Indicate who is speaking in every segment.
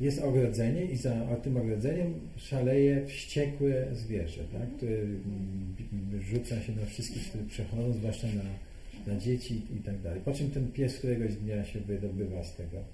Speaker 1: jest ogrodzenie i za tym ogrodzeniem szaleje wściekłe zwierzę, tak? Które rzuca się na wszystkich, którzy przechodzą, zwłaszcza na dzieci i tak dalej. Po czym ten pies któregoś dnia się wydobywa z tego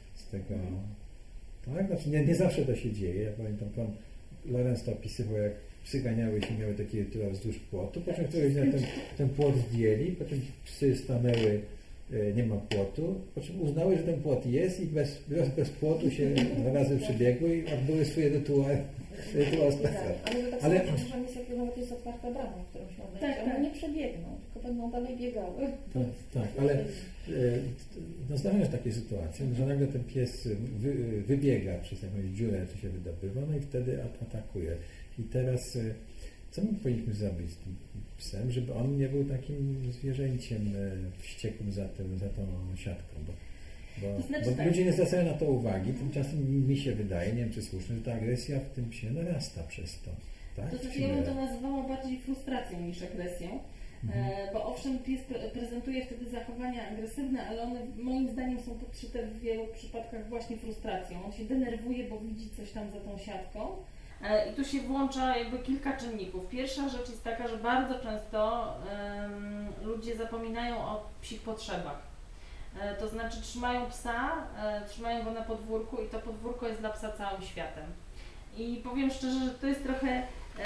Speaker 1: tak? Znaczy nie zawsze to się dzieje. Ja pamiętam, pan Lorenz to opisywał, jak psy ganiały się, miały taki rytuał wzdłuż płotu, po czym któregoś dnia ten płot zdjęli, po czym psy stanęły, nie ma płotu, po czym uznały, że ten płot jest i bez płotu się 2 razy przebiegły i odbyły swoje rytuały spaceru.
Speaker 2: Ale tak samo jest, jak nawet jest otwarta brama w którymś momencie. One nie przebiegną, tylko będą dalej biegały.
Speaker 1: Tak, ale zdarzają się takie sytuacje, że nagle ten pies wybiega przez jakąś dziurę, czy się wydobywa, no i wtedy atakuje. I teraz co my powinniśmy zrobić z tym psem, żeby on nie był takim zwierzęciem wściekłym za tą siatką? Bo ludzie nie zwracają na to uwagi, tymczasem mi się wydaje, nie wiem czy słusznie, że ta agresja w tym psie narasta przez to. Tak?
Speaker 3: To znaczy ja bym to nazywała bardziej frustracją niż agresją, bo owszem pies prezentuje wtedy zachowania agresywne, ale one moim zdaniem są podszyte w wielu przypadkach właśnie frustracją. On się denerwuje, bo widzi coś tam za tą siatką. I tu się włącza jakby kilka czynników. Pierwsza rzecz jest taka, że bardzo często ludzie zapominają o psich potrzebach. To znaczy trzymają psa, trzymają go na podwórku i to podwórko jest dla psa całym światem. I powiem szczerze, że to jest trochę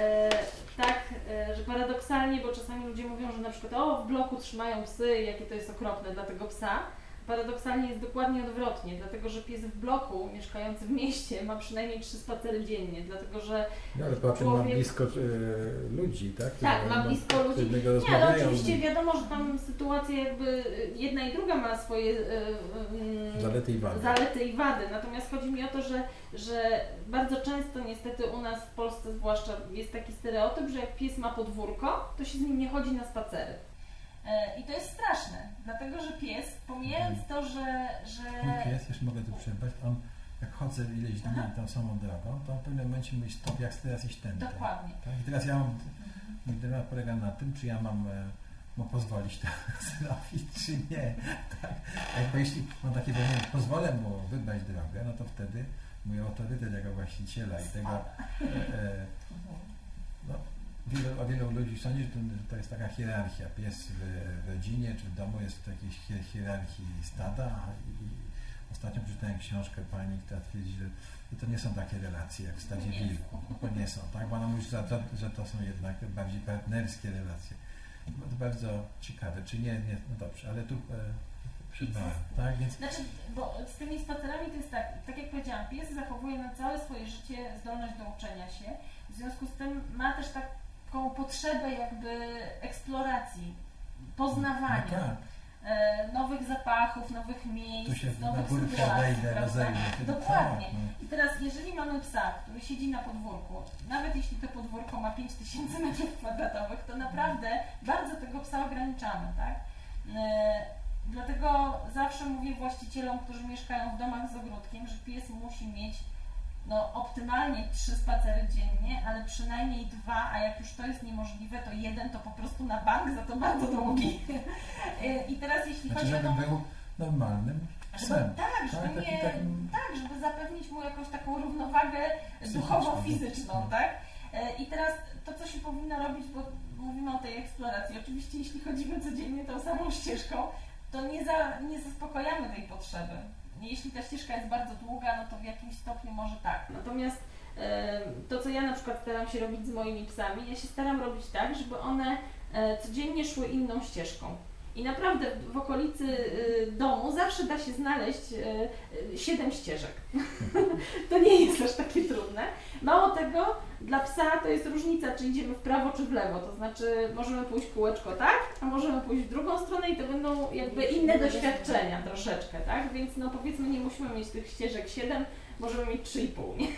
Speaker 3: że paradoksalnie, bo czasami ludzie mówią, że na przykład w bloku trzymają psy, jakie to jest okropne dla tego psa. Paradoksalnie jest dokładnie odwrotnie, dlatego że pies w bloku mieszkający w mieście ma przynajmniej 3 spacery dziennie, dlatego że
Speaker 1: ale potem ma blisko ludzi, tak?
Speaker 3: Tak, ma blisko ludzi. Nie, ale oczywiście wiadomo, że tam sytuacja jakby jedna i druga ma swoje zalety i wady. Natomiast chodzi mi o to, że bardzo często niestety u nas w Polsce zwłaszcza jest taki stereotyp, że jak pies ma podwórko, to się z nim nie chodzi na spacery. I to jest straszne, dlatego że pies, pomijając to, że...
Speaker 1: Mój pies, jeszcze mogę tu przerwać, on jak chodzę ileś dni tą samą drogą, to w pewnym momencie mówi stop, jak teraz iść tędy.
Speaker 3: Dokładnie.
Speaker 1: Tak? I teraz ja mam, mój dylemat polega na tym, czy ja mam mu pozwolić to zrobić, czy nie. Tak? Bo jeśli mam takie wrażenie, pozwolę mu wybrać drogę, no to wtedy mój autorytet jako właściciela i tego... O wielu ludzi sądzi, że to jest taka hierarchia. Pies w rodzinie czy w domu jest w jakiejś hierarchii stada. I ostatnio przeczytałem książkę pani, która twierdzi, że to nie są takie relacje jak w stadzie wilków. To nie są, tak? Bo ona mówi, że to są jednak bardziej partnerskie relacje. To bardzo ciekawe, czy nie, no dobrze, ale tu przerwałem, tak? Więc...
Speaker 3: Znaczy, bo z tymi spacerami to jest tak jak powiedziałam, pies zachowuje na całe swoje życie zdolność do uczenia się. W związku z tym ma też taką potrzebę jakby eksploracji, poznawania.
Speaker 1: No tak.
Speaker 3: Nowych zapachów, nowych miejsc,
Speaker 1: tu się
Speaker 3: nowych sytuacji. Dokładnie. I teraz jeżeli mamy psa, który siedzi na podwórku, nawet jeśli to podwórko ma 5000 m2, to naprawdę bardzo tego psa ograniczamy, tak? Dlatego zawsze mówię właścicielom, którzy mieszkają w domach z ogródkiem, że pies musi mieć optymalnie 3 spacery dziennie, ale przynajmniej 2, a jak już to jest niemożliwe, to 1 to po prostu na bank, za to bardzo długi. I teraz jeśli chodzi o to...
Speaker 1: Żeby był normalnym psem.
Speaker 3: Żeby zapewnić mu jakąś taką równowagę duchowo-fizyczną, tak? I teraz to, co się powinno robić, bo mówimy o tej eksploracji. Oczywiście jeśli chodzimy codziennie tą samą ścieżką, to nie zaspokojamy tej potrzeby. Jeśli ta ścieżka jest bardzo długa, no to w jakimś stopniu może tak. Natomiast to, co ja na przykład staram się robić z moimi psami, ja się staram robić tak, żeby one codziennie szły inną ścieżką. I naprawdę w okolicy domu zawsze da się znaleźć 7 ścieżek. To nie jest aż takie trudne. Mało tego, dla psa to jest różnica, czy idziemy w prawo, czy w lewo. To znaczy możemy pójść kółeczko tak, a możemy pójść w drugą stronę i to będą jakby inne doświadczenia troszeczkę, tak? Więc no powiedzmy nie musimy mieć tych ścieżek 7, możemy mieć 3,5, nie?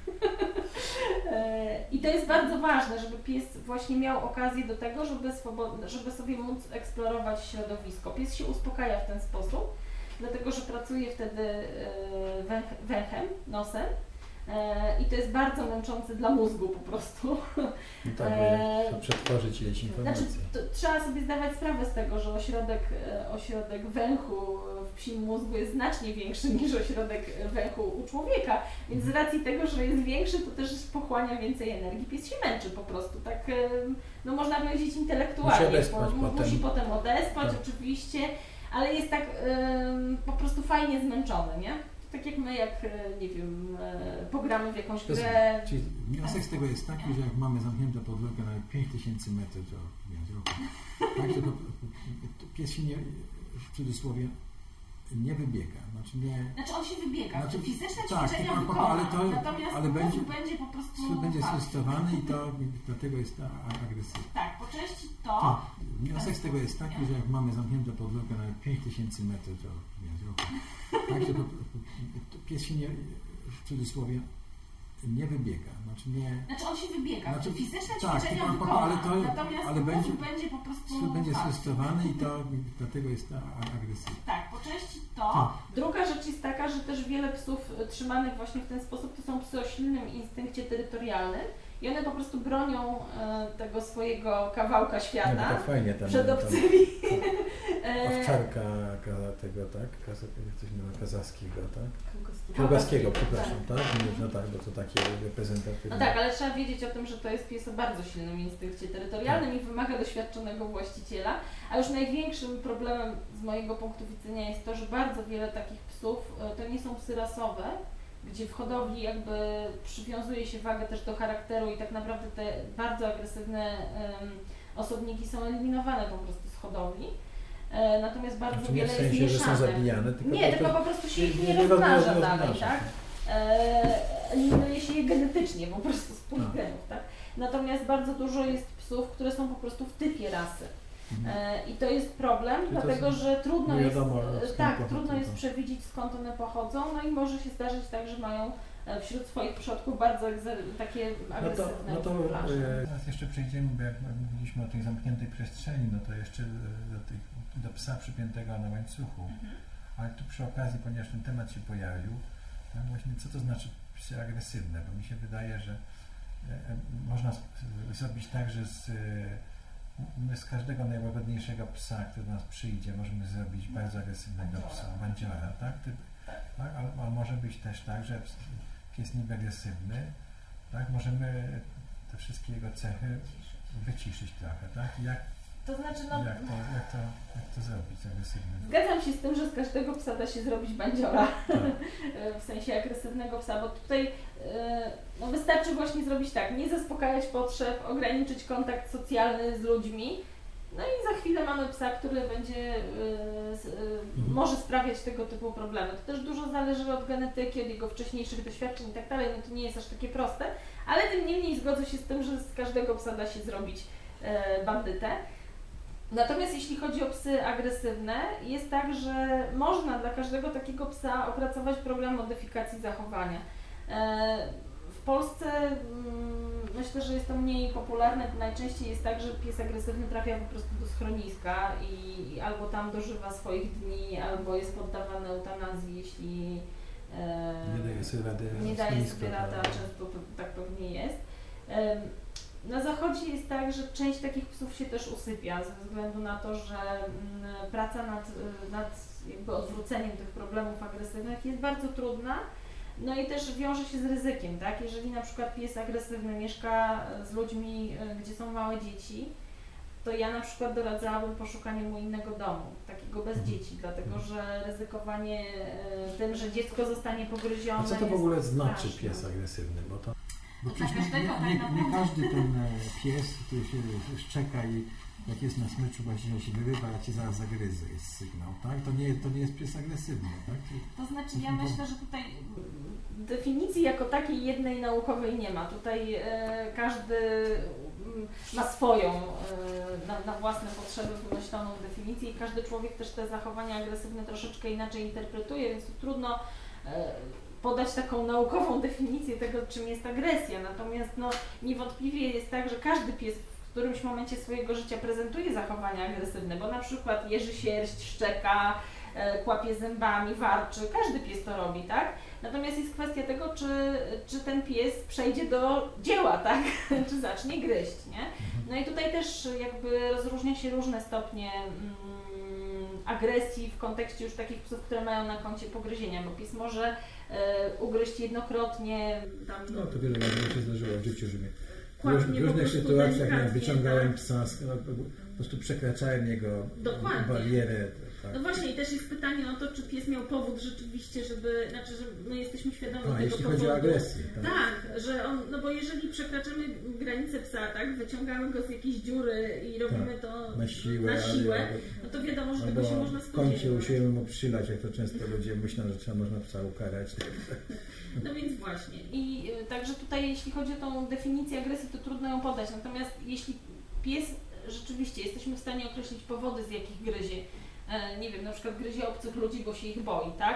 Speaker 3: I to jest bardzo ważne, żeby pies właśnie miał okazję do tego, żeby sobie móc eksplorować środowisko. Pies się uspokaja w ten sposób, dlatego że pracuje wtedy węchem, nosem, I to jest bardzo męczące dla mózgu po prostu.
Speaker 1: No tak, bo przetworzyć ileś informacji.
Speaker 3: Znaczy, trzeba sobie zdawać sprawę z tego, że ośrodek węchu w psim mózgu jest znacznie większy niż ośrodek węchu u człowieka, więc z racji tego, że jest większy, to też pochłania więcej energii. Pies się męczy po prostu, tak, no można powiedzieć intelektualnie. Musi potem odespać, tak. Oczywiście, ale jest tak po prostu fajnie zmęczony, nie? Tak jak my, nie wiem, pogramy w jakąś grę.
Speaker 1: Czyli wniosek z tego jest taki, że jak mamy zamkniętą podwórkę na 5000 metrów, tak, to pies się nie, w cudzysłowie, nie wybiega.
Speaker 3: Znaczy on się wybiega, fizyczne
Speaker 1: tak,
Speaker 3: ćwiczenia wykona,
Speaker 1: natomiast będzie
Speaker 3: po prostu
Speaker 1: będzie sfrustrowany i to dlatego jest agresywny.
Speaker 3: Tak, po części to.
Speaker 1: Wniosek z tego jest taki, że jak mamy zamkniętą podwórkę na 5000 metrów, tak, to pies się nie, w cudzysłowie, nie wybiega.
Speaker 3: Znaczy on się wybiega, fizyczne
Speaker 1: tak,
Speaker 3: ćwiczenia wykona,
Speaker 1: ale
Speaker 3: będzie po prostu
Speaker 1: będzie sfrustrowany i to dlatego jest agresywny.
Speaker 3: Tak, po części to. Druga rzecz jest taka, że też wiele psów trzymanych właśnie w ten sposób to są psy o silnym instynkcie terytorialnym i one po prostu bronią tego swojego kawałka świata
Speaker 1: tak fajnie
Speaker 3: przed obcymi.
Speaker 1: Owczarka tego, tak? Coś nazywa kazaskiego, tak? Kiełbaskiego, przepraszam, tak? No tak, bo to takie reprezentatywne.
Speaker 3: No tak, ale trzeba wiedzieć o tym, że to jest pies o bardzo silnym instynkcie terytorialnym i wymaga doświadczonego właściciela. A już największym problemem z mojego punktu widzenia jest to, że bardzo wiele takich psów to nie są psy rasowe, gdzie w hodowli jakby przywiązuje się wagę też do charakteru i tak naprawdę te bardzo agresywne osobniki są eliminowane po prostu z hodowli. Natomiast bardzo wiele jest mieszane.
Speaker 1: Że są zabijane,
Speaker 3: tylko po prostu się ich nie rozmnaża dalej, tak? Eliminuje się je genetycznie po prostu z poligenów, tak? Natomiast bardzo dużo jest psów, które są po prostu w typie rasy. I to jest problem, dlatego że trudno jest przewidzieć, skąd one pochodzą, no i może się zdarzyć tak, że mają wśród swoich przodków bardzo takie agresywne
Speaker 1: teraz jeszcze przejdziemy, bo jak mówiliśmy o tej zamkniętej przestrzeni, no to jeszcze do psa przypiętego na łańcuchu. Ale tu przy okazji, ponieważ ten temat się pojawił, tak właśnie co to znaczy psy agresywne, bo mi się wydaje, że można zrobić tak, że my z każdego najłagodniejszego psa, który do nas przyjdzie, możemy zrobić bardzo agresywnego psa, bandziora, tak? A może być też tak, że pies niby agresywny, tak? Możemy te wszystkie jego cechy wyciszyć trochę, tak?
Speaker 3: To znaczy,
Speaker 1: jak to zrobić agresywnie?
Speaker 3: Zgadzam się z tym, że z każdego psa da się zrobić bandziora, w sensie agresywnego psa, bo tutaj wystarczy właśnie zrobić tak, nie zaspokajać potrzeb, ograniczyć kontakt socjalny z ludźmi, no i za chwilę mamy psa, który będzie może sprawiać tego typu problemy. To też dużo zależy od genetyki, od jego wcześniejszych doświadczeń i tak dalej, no to nie jest aż takie proste, ale tym niemniej zgodzę się z tym, że z każdego psa da się zrobić bandytę. Natomiast jeśli chodzi o psy agresywne, jest tak, że można dla każdego takiego psa opracować program modyfikacji zachowania. W Polsce myślę, że jest to mniej popularne. Najczęściej jest tak, że pies agresywny trafia po prostu do schroniska i albo tam dożywa swoich dni, albo jest poddawany eutanazji, jeśli nie daje sobie rady, a często tak pewnie jest. Na zachodzie jest tak, że część takich psów się też usypia ze względu na to, że praca nad jakby odwróceniem tych problemów agresywnych jest bardzo trudna, no i też wiąże się z ryzykiem, tak? Jeżeli na przykład pies agresywny mieszka z ludźmi, gdzie są małe dzieci, to ja na przykład doradzałabym poszukanie mu innego domu, takiego bez dzieci, dlatego że ryzykowanie tym, że dziecko zostanie pogryzione.
Speaker 1: A co to w ogóle znaczy pies agresywny? Bo przecież nie każdy ten pies, który się szczeka i jak jest na smyczu, właśnie się wyrywa, ja cię zaraz zagryzę, jest sygnał, tak? To nie jest pies agresywny, tak?
Speaker 3: To znaczy ja myślę, że tutaj definicji jako takiej jednej naukowej nie ma. Tutaj każdy ma swoją na własne potrzeby wymyśloną definicję i każdy człowiek też te zachowania agresywne troszeczkę inaczej interpretuje, więc tu trudno podać taką naukową definicję tego, czym jest agresja. Natomiast niewątpliwie jest tak, że każdy pies w którymś momencie swojego życia prezentuje zachowania agresywne, bo na przykład jeży sierść, szczeka, kłapie zębami, warczy, każdy pies to robi, tak? Natomiast jest kwestia tego, czy ten pies przejdzie do dzieła, tak? Czy zacznie gryźć, nie? No i tutaj też jakby rozróżnia się różne stopnie agresji w kontekście już takich psów, które mają na koncie pogryzienia, bo pies może ugryźć jednokrotnie. Tam,
Speaker 1: no to wiele razy się zdarzyło w życiu, że
Speaker 3: Kładnie
Speaker 1: w różnych sytuacjach wyciągałem
Speaker 3: tak?
Speaker 1: psa, po prostu przekraczałem jego barierę. Tak.
Speaker 3: No właśnie i też jest pytanie o to, czy pies miał powód rzeczywiście, że my jesteśmy świadomi tego
Speaker 1: jeśli
Speaker 3: powodu.
Speaker 1: chodzi o agresję.
Speaker 3: Tak, że on, no bo jeżeli przekraczamy granicę psa, tak, wyciągamy go z jakiejś dziury i robimy to na siłę, no to wiadomo, że tego się można spodziewać.
Speaker 1: W kącie usiłujemy mu przylać, jak to często ludzie myślą, że trzeba można psa ukarać.
Speaker 3: No więc właśnie. I także tutaj jeśli chodzi o tą definicję agresji, to trudno ją podać. Natomiast jeśli pies rzeczywiście jesteśmy w stanie określić powody, z jakich gryzie, nie wiem, na przykład gryzie obcych ludzi, bo się ich boi, tak?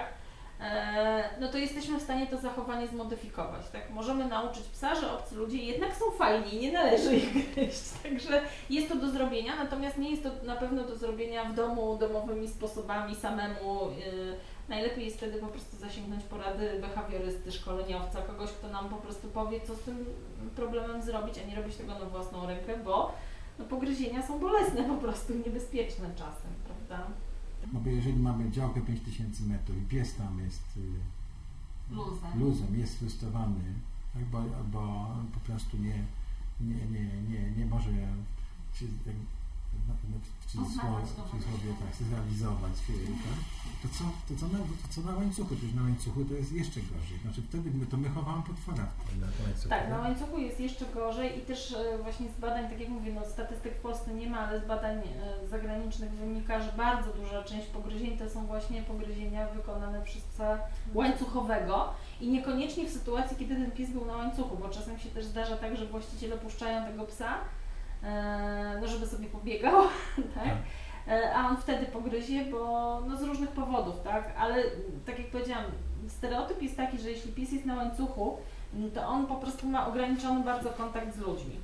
Speaker 3: No to jesteśmy w stanie to zachowanie zmodyfikować, tak? Możemy nauczyć psa, że obcy ludzie jednak są fajni i nie należy ich gryźć. Także jest to do zrobienia, natomiast nie jest to na pewno do zrobienia w domu, domowymi sposobami, samemu. Najlepiej jest wtedy po prostu zasięgnąć porady behawiorysty, szkoleniowca, kogoś, kto nam po prostu powie, co z tym problemem zrobić, a nie robić tego na własną rękę, bo no, pogryzienia są bolesne po prostu, niebezpieczne czasem, prawda?
Speaker 1: No bo jeżeli mamy działkę 5000 metrów i pies tam jest luzem, jest frustrowany, tak, bo po prostu nie może się, w cudzysłowie tak, zrealizować, tak? To co na łańcuchu? Przecież na łańcuchu to jest jeszcze gorzej. Znaczy wtedy my chowamy potwora na łańcuchu.
Speaker 3: Tak, na łańcuchu jest jeszcze gorzej i też właśnie z badań, tak jak mówię, no statystyk w Polsce nie ma, ale z badań zagranicznych wynika, że bardzo duża część pogryzień to są właśnie pogryzienia wykonane przez psa łańcuchowego i niekoniecznie w sytuacji, kiedy ten pies był na łańcuchu, bo czasem się też zdarza tak, że właściciele puszczają tego psa, no żeby sobie pobiegał, tak? A on wtedy pogryzie, bo no z różnych powodów, tak? Ale tak jak powiedziałam, stereotyp jest taki, że jeśli pies jest na łańcuchu, to on po prostu ma ograniczony bardzo kontakt z ludźmi.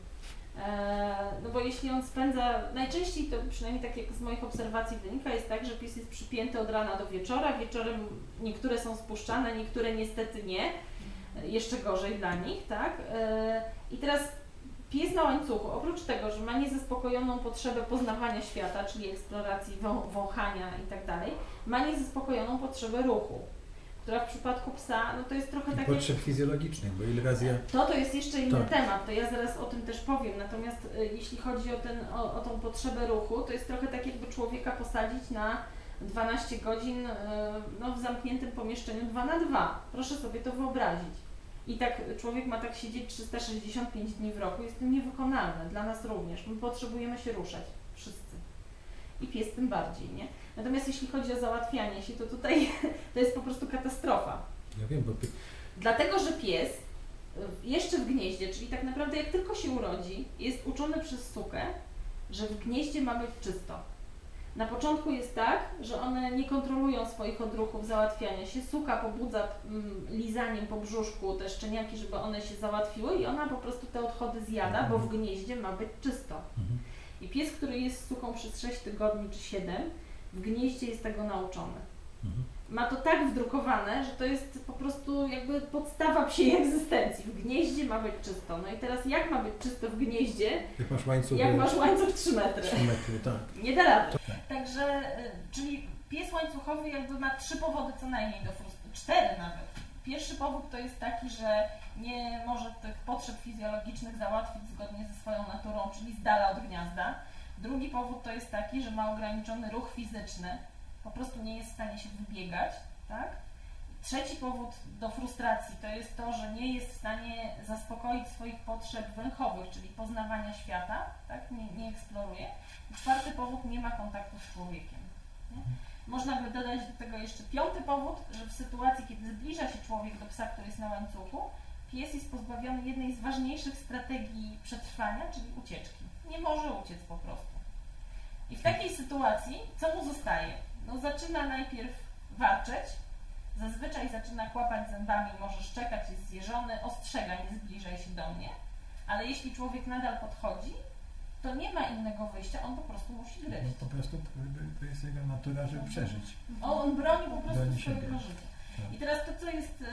Speaker 3: No bo jeśli on spędza, najczęściej to przynajmniej tak jak z moich obserwacji wynika, jest tak, że pies jest przypięty od rana do wieczora, wieczorem niektóre są spuszczane, niektóre niestety nie, jeszcze gorzej dla nich, tak? I teraz pies na łańcuchu, oprócz tego, że ma niezaspokojoną potrzebę poznawania świata, czyli eksploracji, wąchania i tak dalej, ma niezaspokojoną potrzebę ruchu, która w przypadku psa, no to jest trochę takie...
Speaker 1: Potrzeb fizjologicznych, bo ile razy
Speaker 3: To jest jeszcze inny temat, to ja zaraz o tym też powiem, natomiast jeśli chodzi o tą potrzebę ruchu, to jest trochę tak, jakby człowieka posadzić na 12 godzin no, w zamkniętym pomieszczeniu 2x2. Proszę sobie to wyobrazić. I tak człowiek ma tak siedzieć 365 dni w roku, jest to niewykonalne, dla nas również. My potrzebujemy się ruszać, wszyscy. I pies tym bardziej, nie? Natomiast jeśli chodzi o załatwianie się, to tutaj to jest po prostu katastrofa.
Speaker 1: Ja wiem, bo
Speaker 3: Dlatego, że pies jeszcze w gnieździe, czyli tak naprawdę jak tylko się urodzi, jest uczony przez sukę, że w gnieździe ma być czysto. Na początku jest tak, że one nie kontrolują swoich odruchów załatwiania się. Suka pobudza lizaniem po brzuszku te szczeniaki, żeby one się załatwiły i ona po prostu te odchody zjada, bo w gnieździe ma być czysto. I pies, który jest z suką przez 6 tygodni czy 7, w gnieździe jest tego nauczony. Ma to tak wdrukowane, że to jest po prostu jakby podstawa psiej egzystencji. W gnieździe ma być czysto. No i teraz jak ma być czysto w gnieździe, jak masz łańcuch 3 metry?
Speaker 1: 3 metry, tak.
Speaker 3: Nie da rady. Także, czyli pies łańcuchowy jakby ma 3 powody co najmniej do frustracji, 4 nawet. Pierwszy powód to jest taki, że nie może tych potrzeb fizjologicznych załatwić zgodnie ze swoją naturą, czyli z dala od gniazda. Drugi powód to jest taki, że ma ograniczony ruch fizyczny, po prostu nie jest w stanie się wybiegać, tak? Trzeci powód do frustracji to jest to, że nie jest w stanie zaspokoić swoich potrzeb węchowych, czyli poznawania świata, tak? Nie eksploruje. I czwarty powód, nie ma kontaktu z człowiekiem. Nie? Można by dodać do tego jeszcze 5. powód, że w sytuacji, kiedy zbliża się człowiek do psa, który jest na łańcuchu, pies jest pozbawiony jednej z ważniejszych strategii przetrwania, czyli ucieczki. Nie może uciec po prostu. I w takiej sytuacji co mu zostaje? No zaczyna najpierw warczeć, zazwyczaj zaczyna kłapać zębami, może szczekać, jest zjeżony, ostrzega, nie zbliżaj się do mnie, ale jeśli człowiek nadal podchodzi, to nie ma innego wyjścia, on po prostu musi gryźć.
Speaker 1: No, po prostu to jest jego natura, żeby przeżyć.
Speaker 3: On broni po prostu
Speaker 1: Broni
Speaker 3: swojego
Speaker 1: siebie.
Speaker 3: życia.
Speaker 1: Tak.
Speaker 3: I teraz to, co jest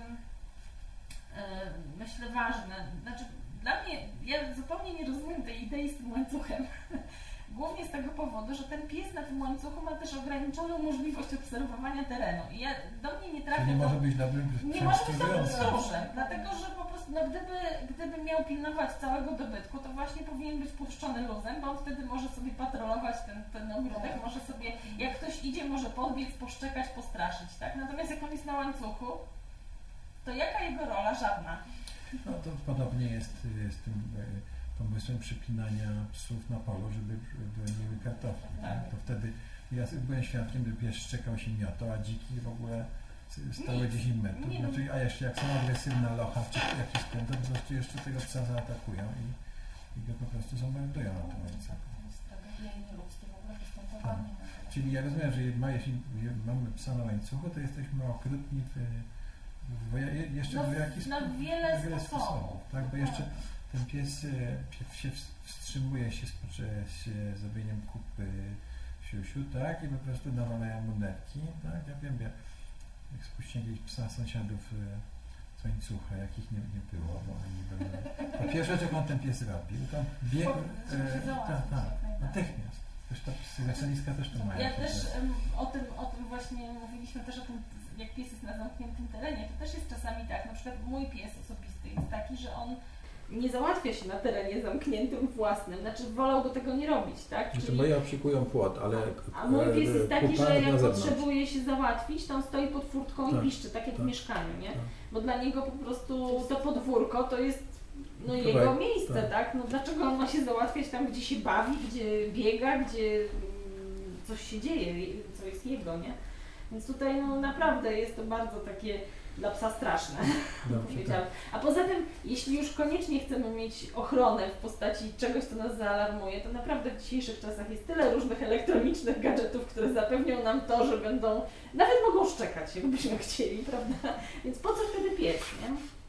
Speaker 3: myślę ważne, znaczy dla mnie, ja zupełnie nie rozumiem tej idei z tym łańcuchem. Głównie z tego powodu, że ten pies na tym łańcuchu ma też ograniczoną możliwość obserwowania terenu. I do mnie nie trafia.
Speaker 1: Nie może być dobrym
Speaker 3: Nie może być dobrym
Speaker 1: przewodniczącym.
Speaker 3: stróżem, dlatego że po prostu, no gdyby miał pilnować całego dobytku, to właśnie powinien być puszczony luzem, bo on wtedy może sobie patrolować ten ogródek, może sobie, jak ktoś idzie, może podbiec, poszczekać, postraszyć, tak? Natomiast jak on jest na łańcuchu, to jaka jego rola? Żadna.
Speaker 1: No to podobnie jest z tym pomysłem przypinania psów na polu, żeby broniły kartofli. Tak? To wtedy ja byłem świadkiem, że pies szczekał się miotał, a dziki w ogóle stały 10 metrów. Znaczy, a jeszcze jak są agresywna locha czy jakiś ten, to po prostu jeszcze tego psa zaatakują i go po prostu zamordują na tym łańcuchu. Tak. Czyli ja rozumiem, że jeśli mamy psa na łańcuchu, to jesteśmy okrutni jeszcze w jakiś sposób.
Speaker 3: Wiele sposobów.
Speaker 1: Tak? Bo jeszcze ten pies się wstrzymuje się z zrobieniem kupy siusiu, tak? I po prostu nawalają mu nerki, tak? Ja wiem, jak spuściłem jakiegoś psa sąsiadów z łańcucha, jakich nie było, bo oni byli... A pierwsza rzecz, jaką ten pies robił, to biegł... natychmiast. Zresztą specjalistka też to mają.
Speaker 3: Ja też o tym właśnie mówiliśmy też o tym, jak pies jest na zamkniętym terenie, to też jest czasami tak, na przykład mój pies osobisty jest taki, że on nie załatwia się na terenie zamkniętym własnym, znaczy wolałby tego nie robić, tak?
Speaker 4: Czyli moje obsikują płot, ale...
Speaker 3: A mój pies jest taki, że jak
Speaker 4: zewnątrz
Speaker 3: potrzebuje się załatwić, to on stoi pod furtką
Speaker 4: Tak,
Speaker 3: i piszczy, tak jak w mieszkaniu, nie?
Speaker 4: Tak.
Speaker 3: Bo dla niego po prostu to podwórko to jest jego
Speaker 4: Kawałek,
Speaker 3: miejsce,
Speaker 4: tak.
Speaker 3: tak? No dlaczego on ma się załatwiać tam, gdzie się bawi, gdzie biega, gdzie coś się dzieje, co jest jego, nie? Więc tutaj no, naprawdę jest to bardzo takie dla psa straszne, powiedziałam. A poza tym, jeśli już koniecznie chcemy mieć ochronę w postaci czegoś, co nas zaalarmuje, to naprawdę w dzisiejszych czasach jest tyle różnych elektronicznych gadżetów, które zapewnią nam to, że będą, nawet mogą szczekać, jakbyśmy chcieli, prawda? Więc po co wtedy pies, nie?